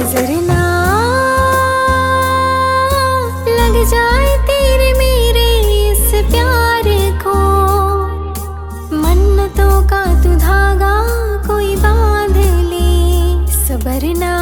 नजर ना लग जाए तेरे मेरे इस प्यार को, मन्नतों का तू धागा कोई बांध ले। सबर ना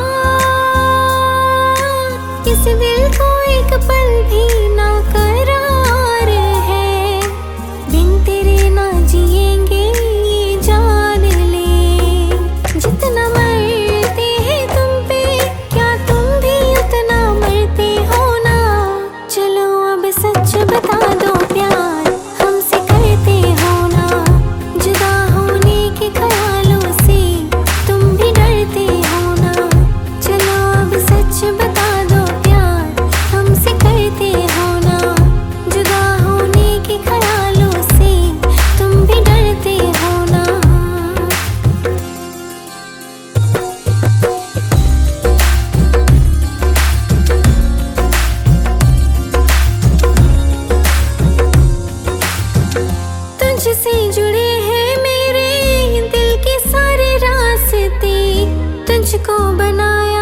इस दिल को एक पल भी ना करार है, बिन तेरे ना जिएंगे ये जान ले। जितना मरते हैं तुम पे क्या तुम भी उतना मरते हो ना। चलो अब सच बता दो प्यार हमसे करते हो ना, जुदा होने के ख्यालों से तुम भी डरते हो ना। चलो अब सच बता दो प्यार हमसे करते हो ना, जुदा होने के ख्यालों से तुम भी डरते हो ना। तुझसे जुड़े हैं मेरे दिल के सारे रास्ते, तुझको बनाया